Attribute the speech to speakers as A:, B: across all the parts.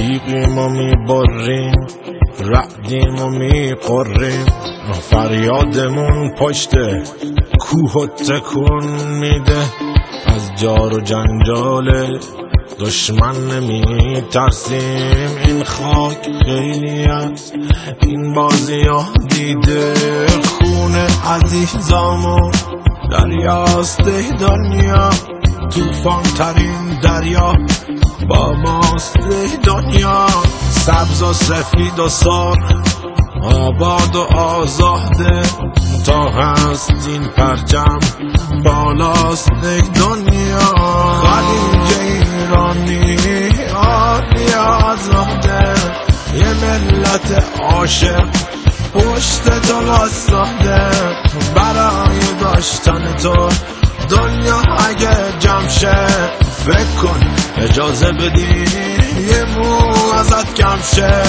A: تیغیم و میبریم، رعدیم و میقریم، فریادمون پشت کوه و تکون میده. از جار و جنجال دشمن نمی ترسیم، این خاک خیلی از این بازی ها دیده. خون عزیزامون دریاست دنیا، توفان ترین دریا باباست دنیا. سبز و سفید و سرخ، آباد و آزاده، تا هست این پرچم بالاست دنیا. خلیج ایرانی آبی آزاده، یه ملت عاشق پشت تو واسطه. برای داشتن تو دنیا اگه جمع شه، فکر کن اجازه بدی یه مو ازت کم شه.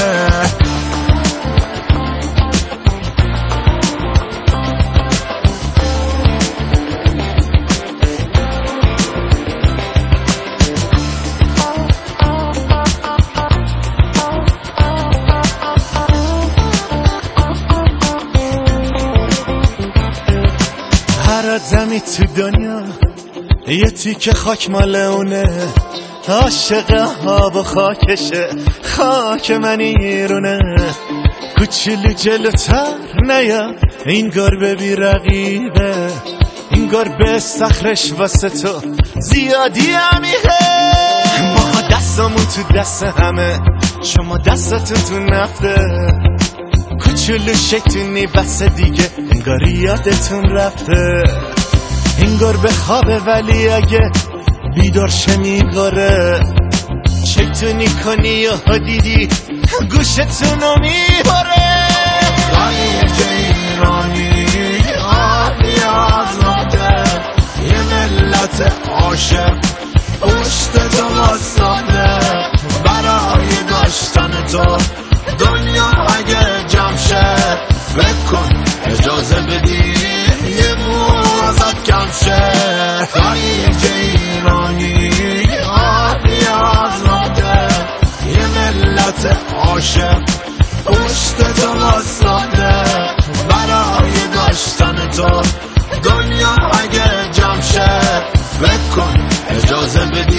B: هر آدمی تو دنیا یه تیکه خاک مال اونه، عاشق آب و خاکشه، خاک من ایرونه. کوچولو جلوتر نیا، این گربه بی رقیبه، این گربه صخرش واسه تو زیادی عمیقه. ما دستمون تو دست همه، شما دستتون تو نفته. کوچولو شیطونی بس دیگه، انگار یادتون رفته. این گربه خوابه ولی اگه بیدار شه میگاره. شیطونی کنی یا دیدی گوشتونو میباره.
A: خلیج ایرانی آبی آزاده، یه ملت عاشق پشت تو واسطه. برای داشتن تو دنیا اگه جمع شه، فکر کن اجازه بدی یه مو ازت کم شه. خلیج ایرانی آبی آزاده، یه ملت عاشق پشت تو واسطه. برای داشتن تو دنیا اگه جمع شه، فکر کن اجازه بدی